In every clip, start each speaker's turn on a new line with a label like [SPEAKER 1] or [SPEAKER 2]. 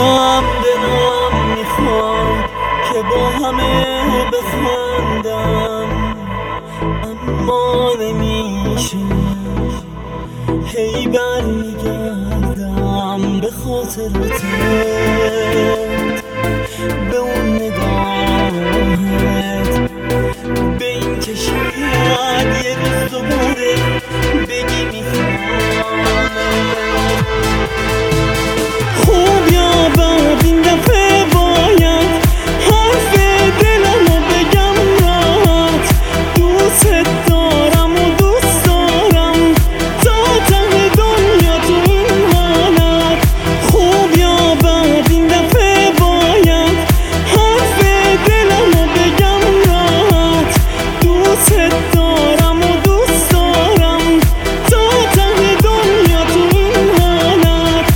[SPEAKER 1] هم دلم میخواد که با همه بخندم، اما نمیشه، هی برمیگردم به خاطراتت، به اون نگاهت، به این که شاید یه روز دوباره بگی میخوام. خوب یا بد این دفعه باید حرف دلمو بگم راحت، دوست دارم و دوست دارم تا ته دنیا تو این حالت. خوب یا بد این دفعه باید حرف دلمو بگم راحت، دوست دارم و دوست دارم تا ته دنیا تو این حالت.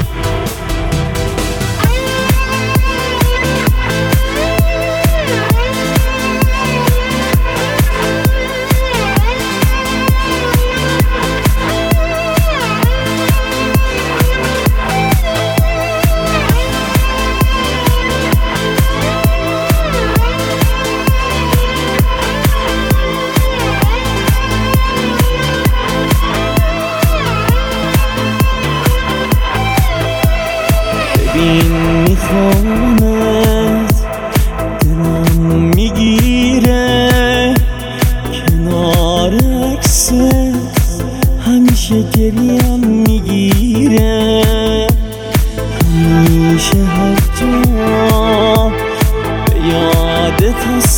[SPEAKER 1] ببین میخوامت، دلم میگیره کنار عکست، همیشه گریم میگیره، همیشه هر جا به یادت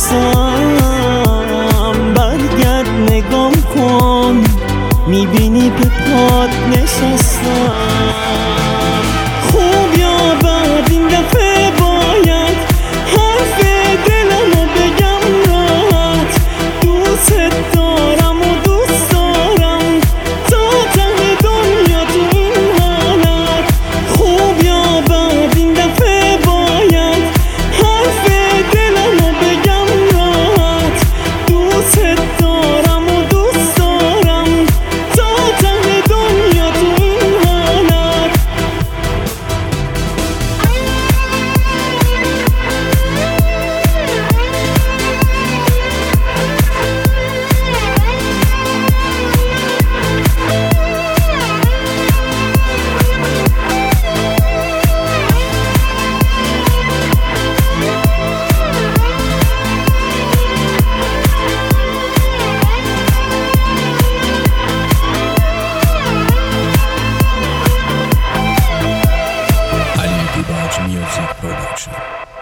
[SPEAKER 1] هستم. برگرد نگام کن، میبینی به پات نشستم. خوب یا بد این دفعه باید حرف دلمو بگم راحت، دوست دارم و دوست دارم تا ته دنیا تو این حالت. خوب یا بد این دفعه باید حرف دلمو بگم راحت، دوست دارم و دوست دارم تا ته دنیا تو این حالت.
[SPEAKER 2] Ali Dibaj Music Production.